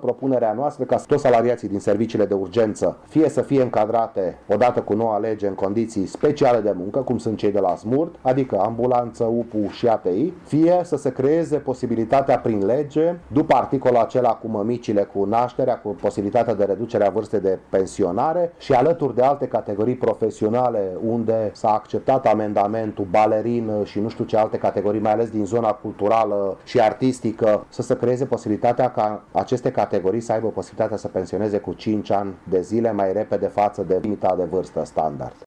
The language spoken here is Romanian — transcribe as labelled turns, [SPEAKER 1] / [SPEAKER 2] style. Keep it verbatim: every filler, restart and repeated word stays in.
[SPEAKER 1] propunerea noastră ca toți salariații din serviciile de urgență fie să fie încadrate odată cu noua lege în condiții speciale de muncă, cum sunt cei de la SMURT, adică ambulanță, U P U și A T I, fie să se creeze posibilitatea prin lege, după articolul acela cu mămicile, cu nașterea, cu posibilitatea de reducere a vârstei de pensionare și alături de alte categorii profesionale unde s-a acceptat amendamentul balerin și nu știu ce alte categorii, mai ales din zona culturală și artistică, să se creeze posibilitatea ca aceste categorii să aibă posibilitatea să pensioneze cu cinci ani de zile mai repede față de limita de vârstă standard.